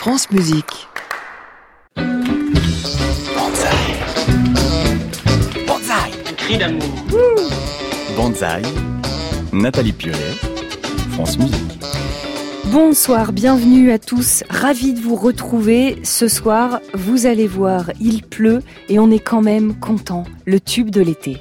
France Musique. Banzai. Banzai. Un cri d'amour. Banzai. Nathalie Puré. France Musique. Bonsoir, bienvenue à tous, ravi de vous retrouver. Ce soir, vous allez voir, il pleut et on est quand même content, le tube de l'été.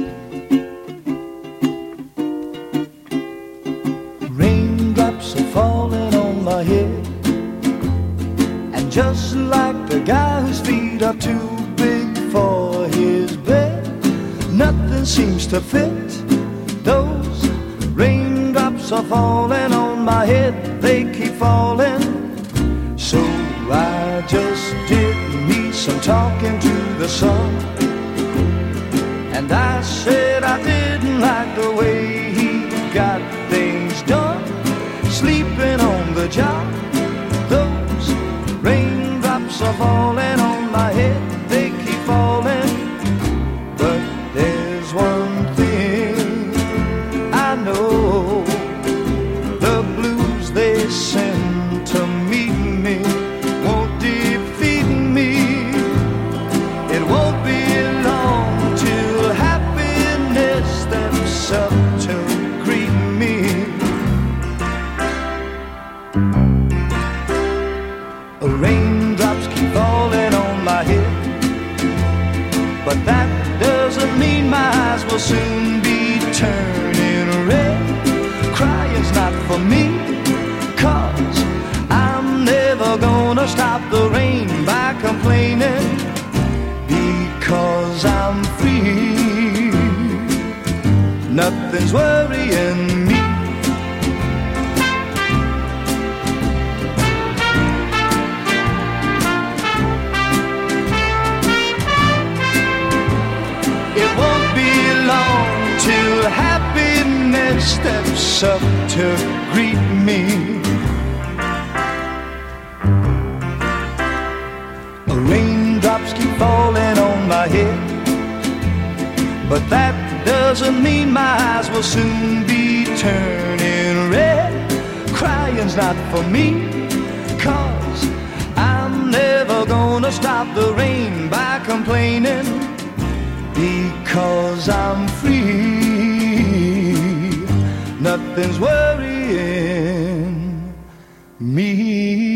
Raindrops are falling on my head, and just like the guy whose feet are too big for his bed, nothing seems to fit. Those raindrops are falling on my head, they keep falling. So I just did me some talking to the sun, and I said I didn't like the way he got things done, sleeping on the job. Those raindrops are falling on my head, they keep falling. But there's one thing I know, the blues they send to meet me won't defeat me. It won't be long till happiness steps up to greet me. Raindrops keep falling on my head, but that doesn't mean my eyes will soon be turning red. Crying's not for me, 'cause I'm never gonna stop the rain by complaining, because I'm free. Nothing's worrying me. It won't be long till happiness steps up to greet me. Raindrops keep falling on my head, but that doesn't mean my eyes will soon be turning red. Crying's not for me, 'cause I'm never gonna stop the rain by complaining, because I'm free. Nothing's worrying me.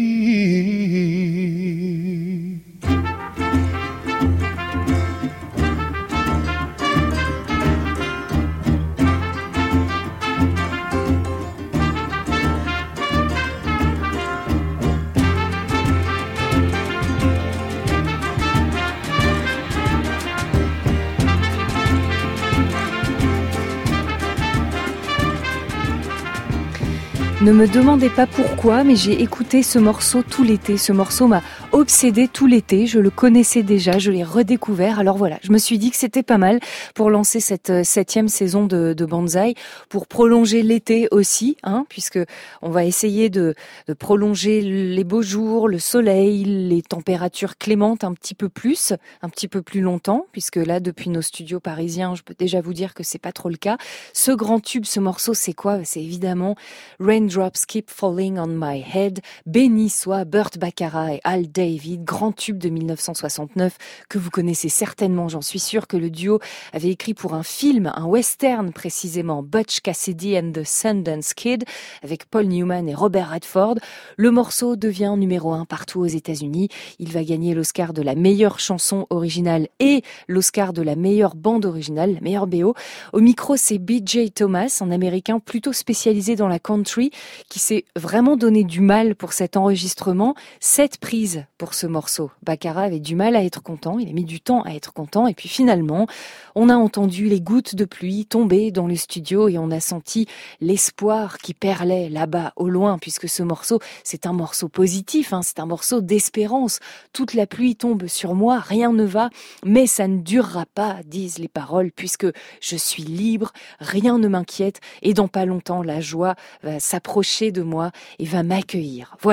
Ne me demandez pas pourquoi, mais j'ai écouté ce morceau tout l'été. Ce morceau m'a obsédé tout l'été. Je le connaissais déjà, je l'ai redécouvert. Alors voilà, je me suis dit que c'était pas mal pour lancer cette 7e saison de Banzai, pour prolonger l'été aussi, puisque on va essayer de prolonger les beaux jours, le soleil, les températures clémentes un petit peu plus longtemps, puisque là, depuis nos studios parisiens, je peux déjà vous dire que c'est pas trop le cas. Ce grand tube, ce morceau, c'est quoi? C'est évidemment Raindrops Keep Falling on My Head, béni soit Burt Bacharach et Al David, grand tube de 1969 que vous connaissez certainement, j'en suis sûre, que le duo avait écrit pour un film, un western précisément, Butch Cassidy and the Sundance Kid, avec Paul Newman et Robert Redford. Le morceau devient numéro 1 partout aux États-Unis. Il va gagner l'Oscar de la meilleure chanson originale et l'Oscar de la meilleure bande originale, la meilleure BO. Au micro, c'est B.J. Thomas, un Américain plutôt spécialisé dans la country, qui s'est vraiment donné du mal pour cet enregistrement. 7 prises pour ce morceau. Bacharach avait du mal à être content, il a mis du temps à être content, et puis finalement, on a entendu les gouttes de pluie tomber dans le studio et on a senti l'espoir qui perlait là-bas au loin, puisque ce morceau, c'est un morceau positif, c'est un morceau d'espérance. Toute la pluie tombe sur moi, rien ne va, mais ça ne durera pas, disent les paroles, puisque je suis libre, rien ne m'inquiète, et dans pas longtemps, la joie va s'approcher de moi et va m'accueillir. Voilà.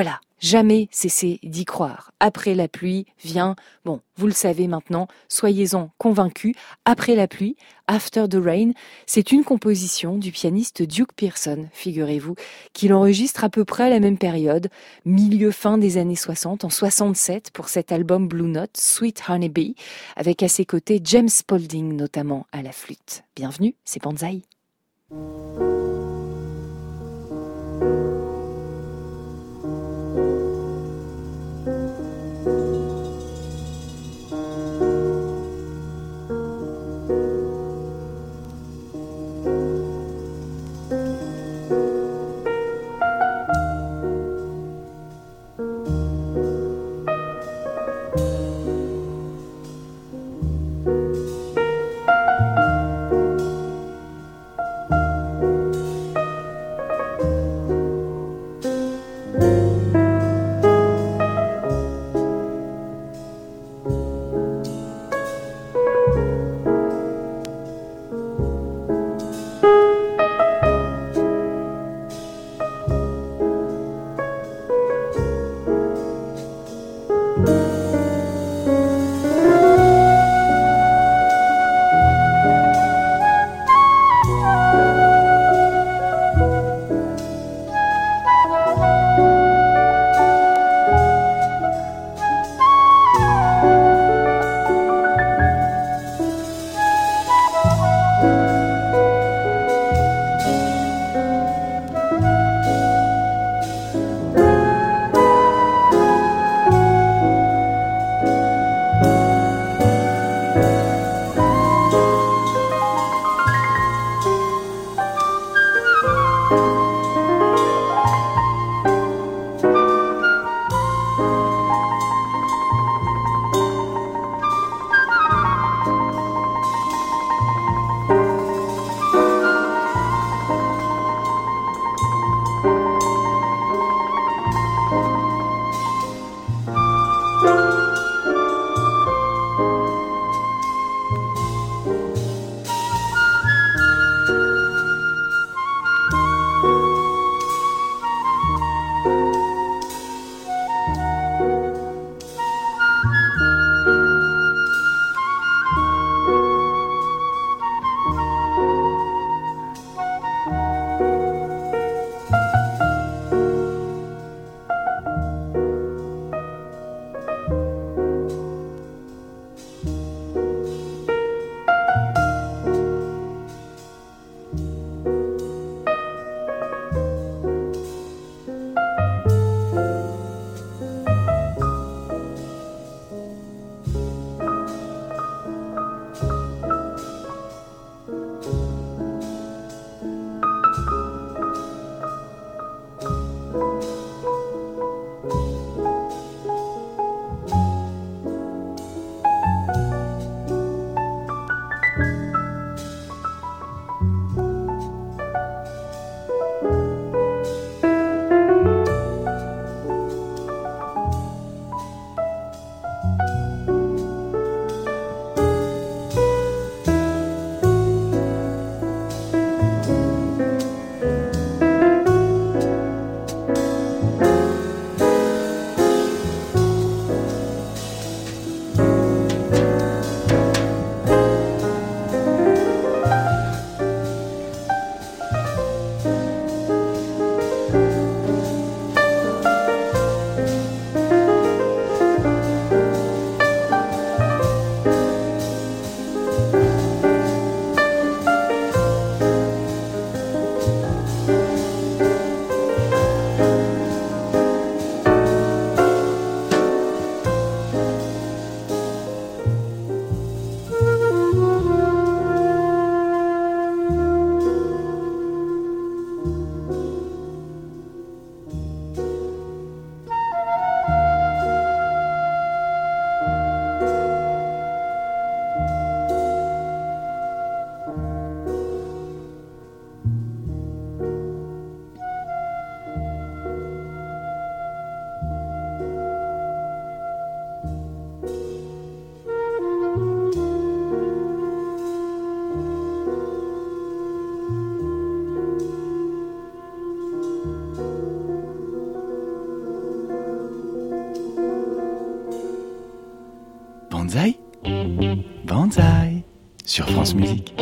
Jamais cesser d'y croire. Après la pluie vient, bon, vous le savez maintenant, soyez-en convaincus, après la pluie, After the Rain, c'est une composition du pianiste Duke Pearson, figurez-vous, qu'il enregistre à peu près à la même période, milieu-fin des années 60, en 67, pour cet album Blue Note, Sweet Honey Bee, avec à ses côtés James Spaulding, notamment à la flûte. Bienvenue, c'est Banzai. Banzai, Banzai, sur France Musique.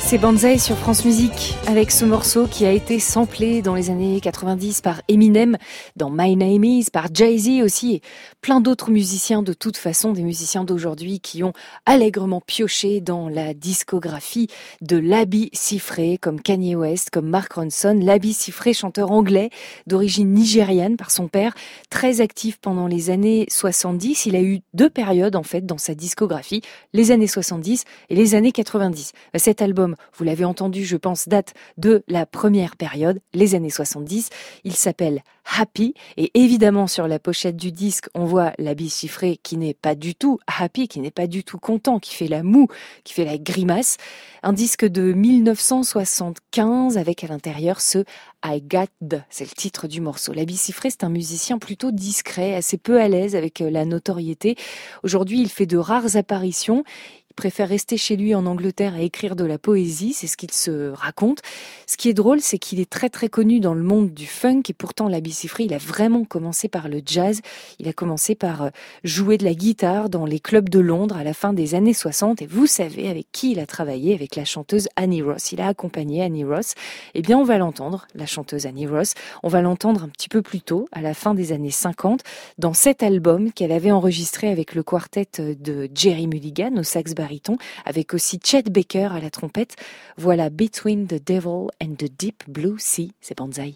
C'est Banzai sur France Musique avec ce morceau qui a été samplé dans les années 90 par Eminem, dans My Name Is, par Jay-Z aussi et plein d'autres musiciens de toute façon, des musiciens d'aujourd'hui qui ont allègrement pioché dans la discographie de Labi Siffré comme Kanye West, comme Mark Ronson. Labi Siffré, chanteur anglais d'origine nigériane par son père, très actif pendant les années 70. Il a eu deux périodes en fait dans sa discographie, les années 70 et les années 90. Cet album, vous l'avez entendu, je pense, date de la première période, les années 70. Il s'appelle Happy et évidemment sur la pochette du disque, on voit Labi Siffré qui n'est pas du tout happy, qui n'est pas du tout content, qui fait la moue, qui fait la grimace. Un disque de 1975 avec à l'intérieur ce I Got The, c'est le titre du morceau. Labi Siffré, c'est un musicien plutôt discret, assez peu à l'aise avec la notoriété. Aujourd'hui, il fait de rares apparitions. Il préfère rester chez lui en Angleterre à écrire de la poésie, c'est ce qu'il se raconte. Ce qui est drôle, c'est qu'il est très très connu dans le monde du funk et pourtant Labi Siffré, il a vraiment commencé par le jazz. Il a commencé par jouer de la guitare dans les clubs de Londres à la fin des années 60 et vous savez avec qui il a travaillé, avec la chanteuse Annie Ross. Il a accompagné Annie Ross. Eh bien, on va l'entendre, la chanteuse Annie Ross. On va l'entendre un petit peu plus tôt, à la fin des années 50, dans cet album qu'elle avait enregistré avec le quartet de Jerry Mulligan au sax baryton, avec aussi Chet Baker à la trompette. Voilà Between the Devil and the Deep Blue Sea, c'est Banzai.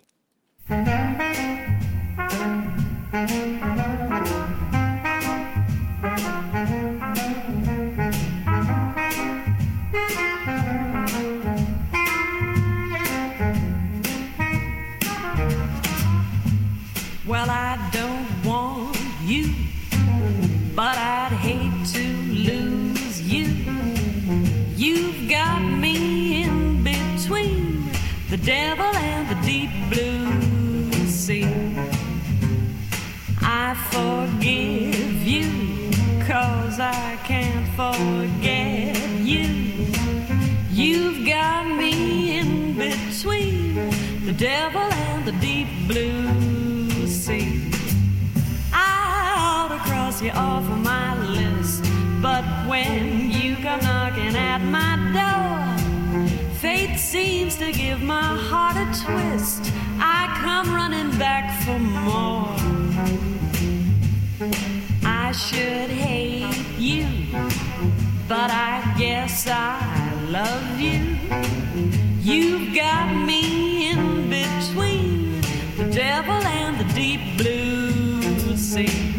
Well, I don't want you, but I'd hate to lose you. You've got me in between the devil and the deep blue sea. I forgive you, 'cause I can't forget you. You've got me in between the devil and the deep blue sea. I ought to cross you off of my list, but when you come knocking at my door, fate seems to give my heart a twist. I come running back for more. I should hate you, but I guess I love you. You've got me in between the devil and the deep blue sea.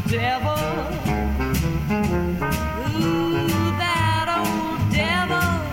Ooh, that old devil.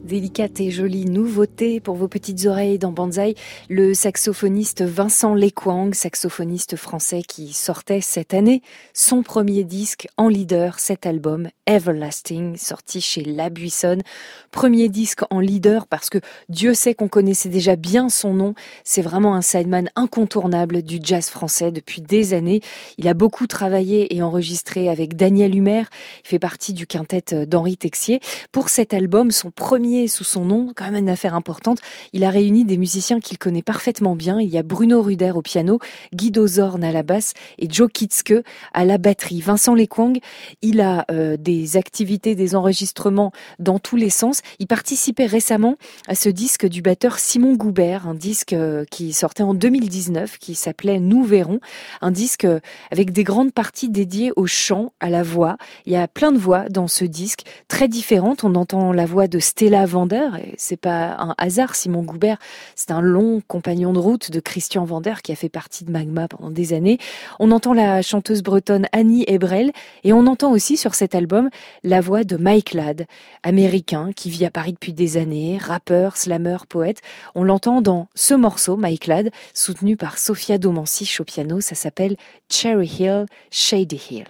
Délicate et jolie nouveauté pour vos petites oreilles dans Banzai, le saxophoniste Vincent Lequang, saxophoniste français qui sortait cette année son premier disque en leader, cet album Everlasting, sorti chez La Buissonne. Premier disque en leader parce que Dieu sait qu'on connaissait déjà bien son nom, c'est vraiment un sideman incontournable du jazz français depuis des années. Il a beaucoup travaillé et enregistré avec Daniel Humer, il fait partie du quintet d'Henri Texier. Pour cet album, son premier sous son nom, quand même une affaire importante, il a réuni des musiciens qu'il connaît parfaitement bien. Il y a Bruno Ruder au piano, Guido Zorn à la basse et Joe Kitzke à la batterie. Vincent Lequang, il a des activités, des enregistrements dans tous les sens. Il participait récemment à ce disque du batteur Simon Goubert, un disque qui sortait en 2019, qui s'appelait Nous verrons, un disque avec des grandes parties dédiées au chant, à la voix. Il y a plein de voix dans ce disque, très différentes. On entend la voix de Stella Vander, et c'est pas un hasard, Simon Goubert, c'est un long compagnon de route de Christian Vander qui a fait partie de Magma pendant des années. On entend la chanteuse bretonne Annie Ebrel, et on entend aussi sur cet album la voix de Mike Ladd, américain qui vit à Paris depuis des années, rappeur, slammer, poète. On l'entend dans ce morceau, Mike Ladd, soutenu par Sophia Domancy au piano, ça s'appelle Cherry Hill, Shady Hill.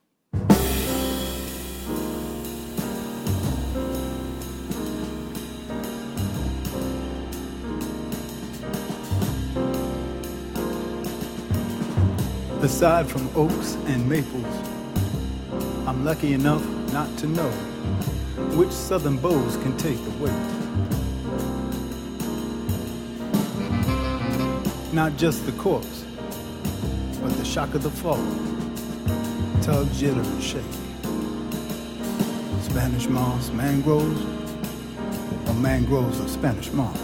Aside from oaks and maples, I'm lucky enough not to know which southern bows can take the weight. Not just the corpse, but the shock of the fall. Tug, jitter, and shake. Spanish moss, mangroves, or mangroves of Spanish moss.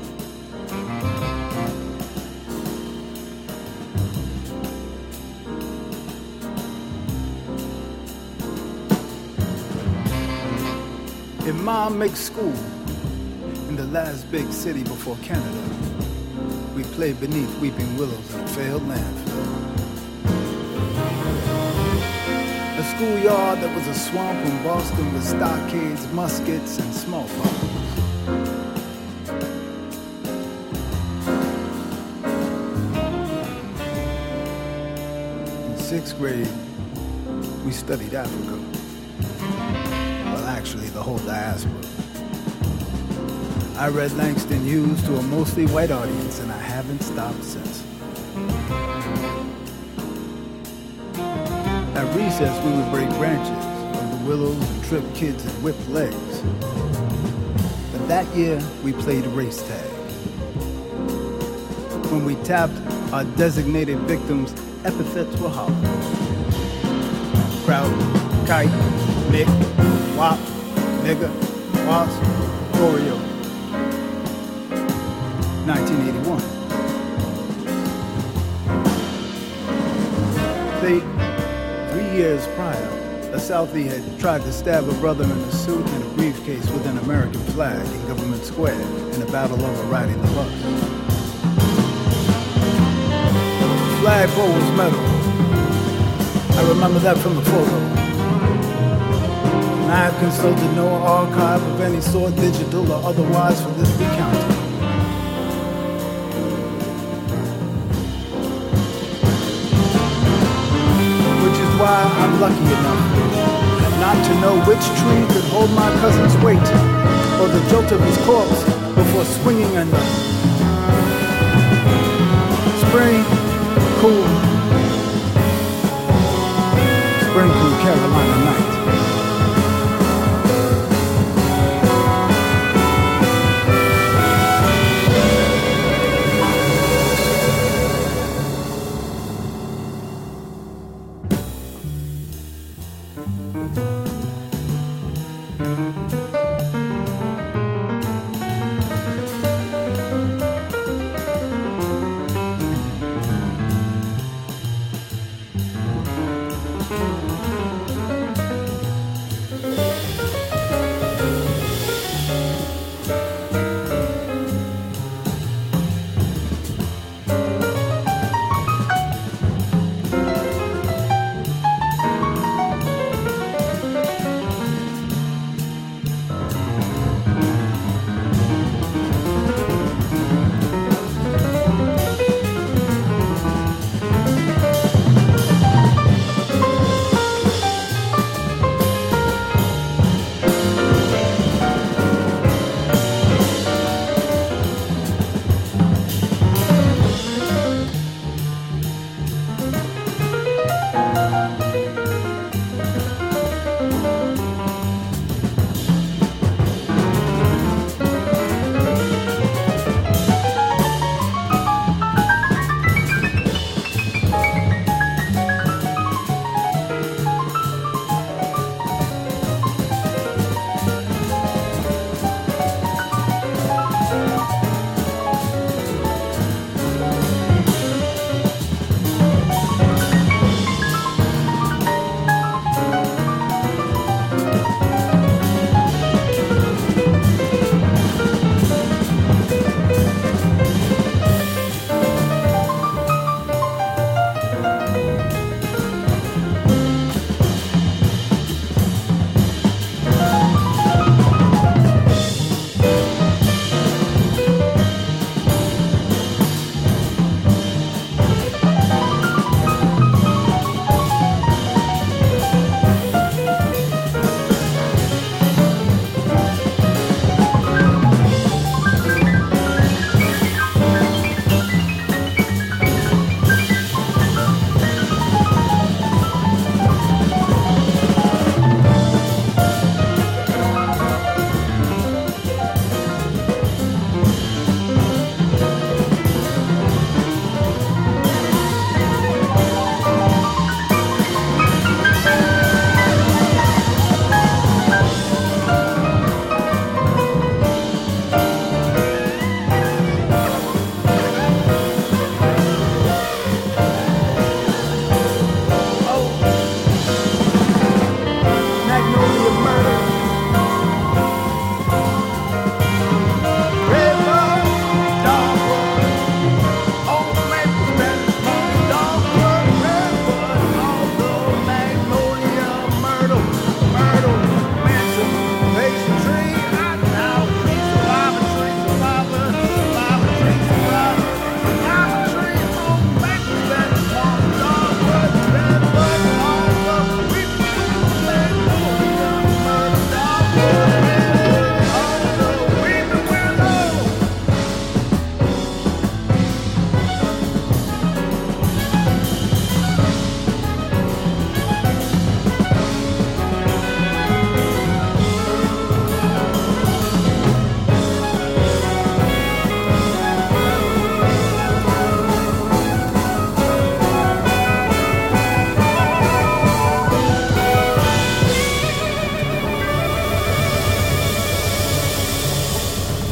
If Mom makes school in the last big city before Canada, we played beneath weeping willows in a failed landfill. A schoolyard that was a swamp in Boston with stockades, muskets, and smallpox. In 6th grade, we studied Africa. Actually, the whole diaspora. I read Langston Hughes to a mostly white audience, and I haven't stopped since. At recess, we would break branches of the willows and trip kids and whip legs. But that year, we played race tag. When we tapped our designated victims, epithets were hollow. Kraut, kite, Mick, Wop, nigga, wasp, Oreo. 1981. Say, 3 years prior, a Southie had tried to stab a brother in a suit and a briefcase with an American flag in Government Square in a battle over riding the bus. The flagpole was metal. I remember that from the photo. And I have consulted no archive of any sort, digital or otherwise, for this recounting. Which is why I'm lucky enough not to know which tree could hold my cousin's weight, or the jolt of his corpse before swinging under. Spring, cool. Spring from Carolina night.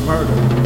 murder.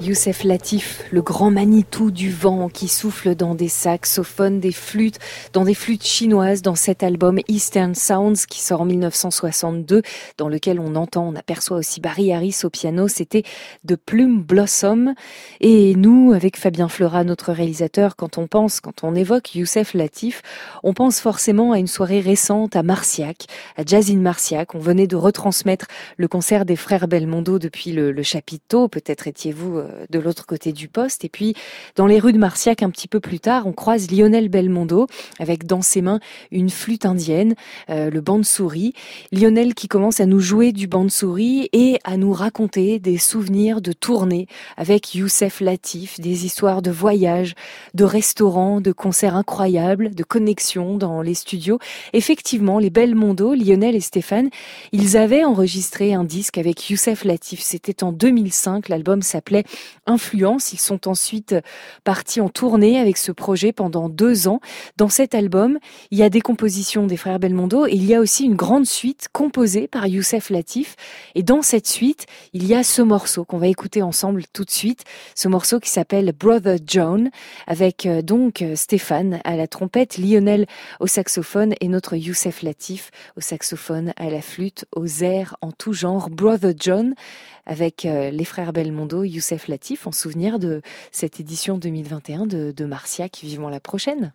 Youssef Latif, le grand Manitou du vent qui souffle dans des saxophones, des flûtes, dans des flûtes chinoises, dans cet album Eastern Sounds qui sort en 1962, dans lequel on aperçoit aussi Barry Harris au piano. C'était The Plum Blossom. Et nous, avec Fabien Fleurat, notre réalisateur, quand on évoque Youssef Latif, on pense forcément à une soirée récente à Marciac, à Jazz in Marciac. On venait de retransmettre le concert des frères Belmondo depuis le chapiteau. Peut-être étiez-vous de l'autre côté du poste. Et puis, dans les rues de Marciac, un petit peu plus tard, on croise Lionel Belmondo avec dans ses mains une flûte indienne, le bansuri. Lionel qui commence à nous jouer du bansuri et à nous raconter des souvenirs de tournées avec Youssef Latif, des histoires de voyages, de restaurants, de concerts incroyables, de connexions dans les studios. Effectivement, les Belmondo, Lionel et Stéphane, ils avaient enregistré un disque avec Youssef Latif. C'était en 2005, l'album s'appelait Influence. Ils sont ensuite partis en tournée avec ce projet pendant 2 ans. Dans cet album, il y a des compositions des frères Belmondo et il y a aussi une grande suite composée par Youssef Latif. Et dans cette suite, il y a ce morceau qu'on va écouter ensemble tout de suite. Ce morceau qui s'appelle Brother John, avec donc Stéphane à la trompette, Lionel au saxophone et notre Youssef Latif au saxophone, à la flûte, aux airs en tout genre. Brother John avec les frères Belmondo, Youssef Latif, en souvenir de cette édition 2021 de Marciac. Vivement la prochaine.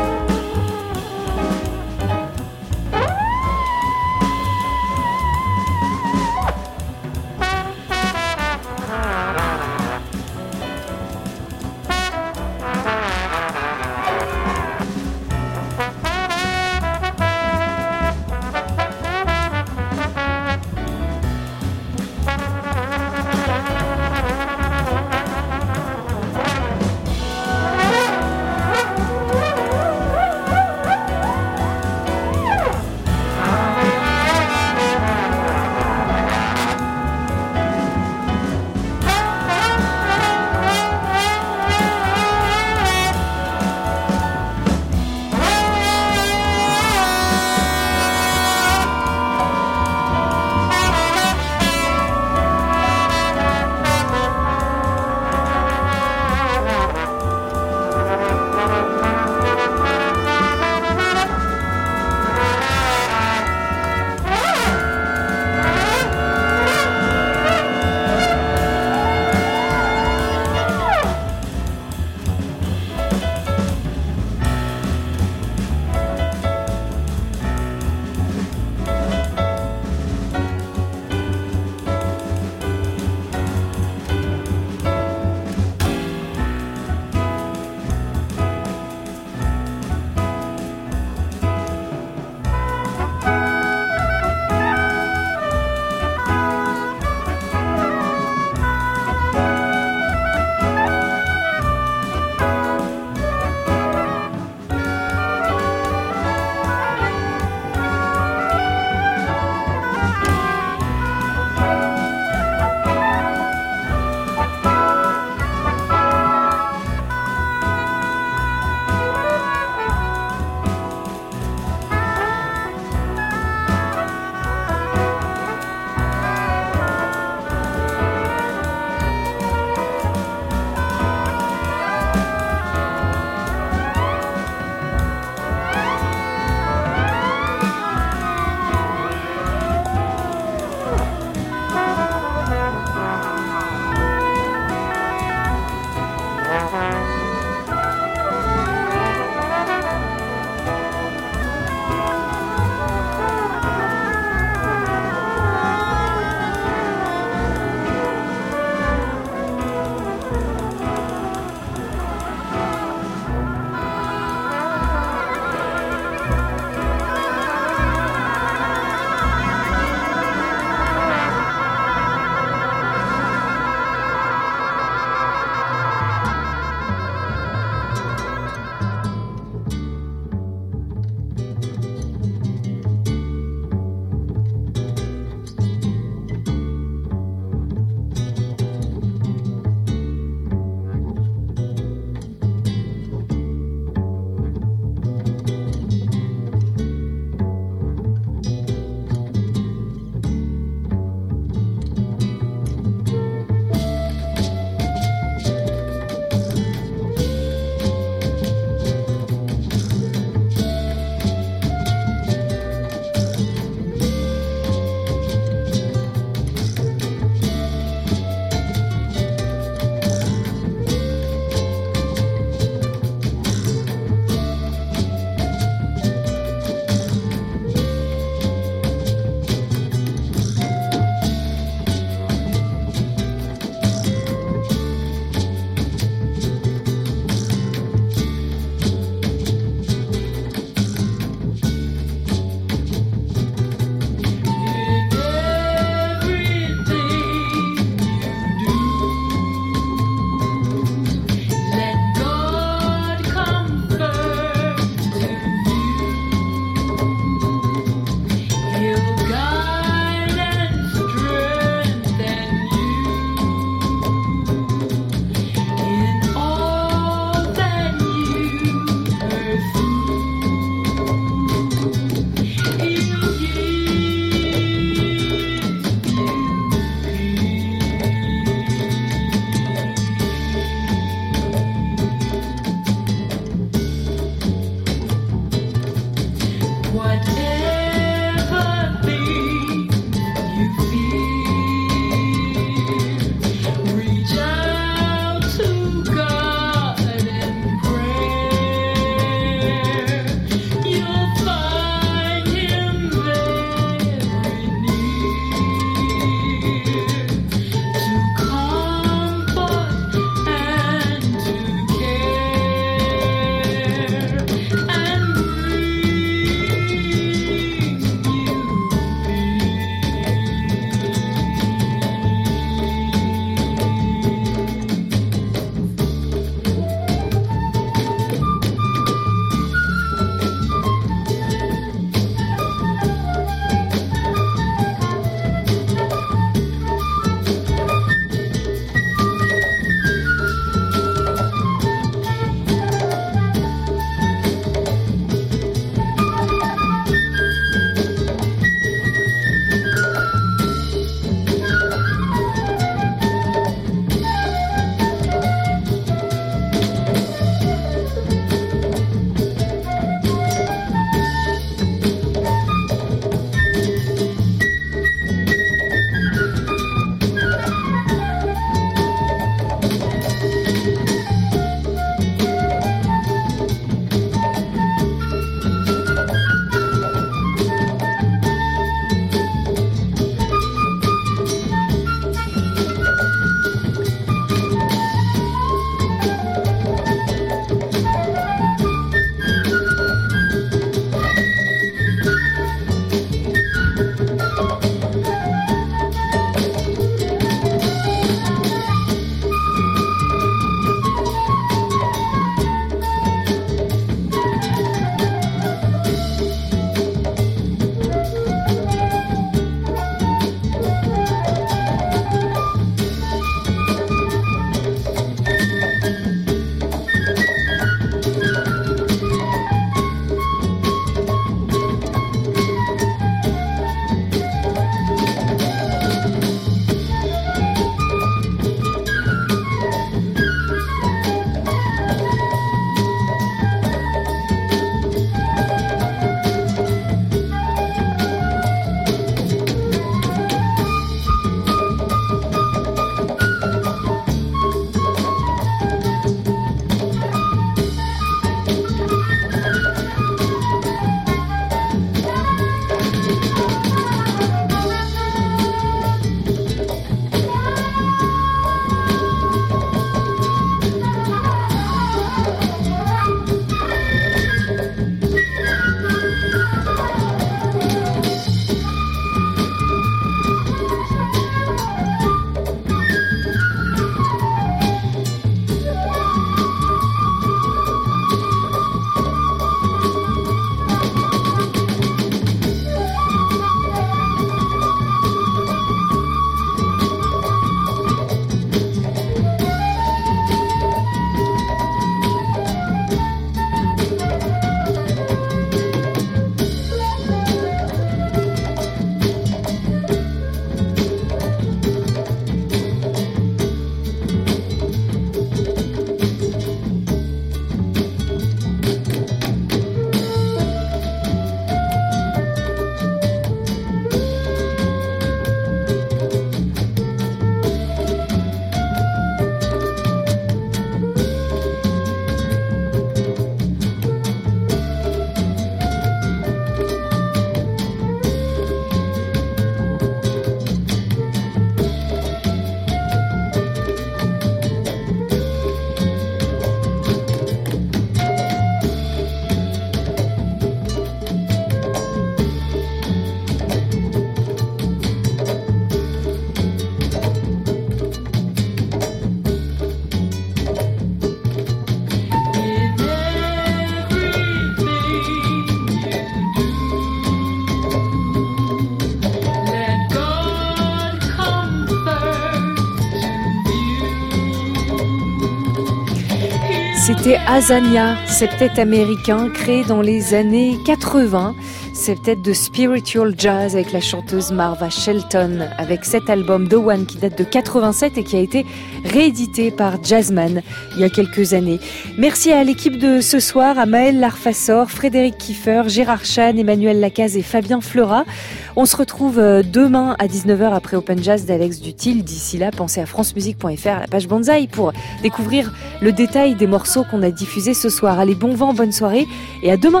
C'était Azania, septet américain créé dans les années 80. Septet de spiritual jazz avec la chanteuse Marva Shelton, avec cet album The One qui date de 87 et qui a été réédité par Jazzman il y a quelques années. Merci à l'équipe de ce soir, à Maël Larfassor, Frédéric Kiefer, Gérard Chan, Emmanuel Lacaze et Fabien Fleurat. On se retrouve demain à 19h après Open Jazz d'Alex Dutil. D'ici là, pensez à francemusique.fr, à la page Banzai, pour découvrir le détail des morceaux qu'on a diffusés ce soir. Allez, bon vent, bonne soirée et à demain.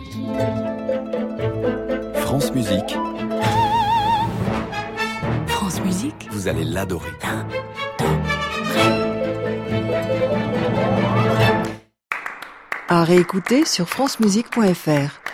France Musique. France Musique. Vous allez l'adorer. À réécouter sur francemusique.fr.